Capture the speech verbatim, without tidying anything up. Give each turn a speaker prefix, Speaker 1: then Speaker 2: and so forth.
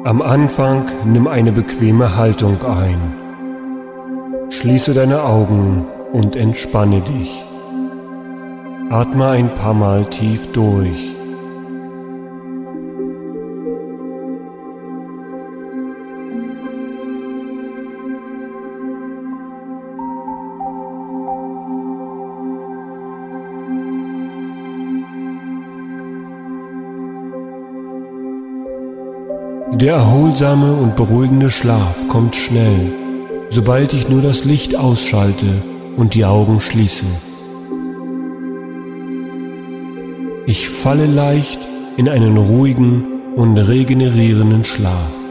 Speaker 1: Am Anfang nimm eine bequeme Haltung ein. Schließe deine Augen und entspanne dich. Atme ein paar Mal tief durch. Der erholsame und beruhigende Schlaf kommt schnell, sobald ich nur das Licht ausschalte und die Augen schließe. Ich falle leicht in einen ruhigen und regenerierenden Schlaf.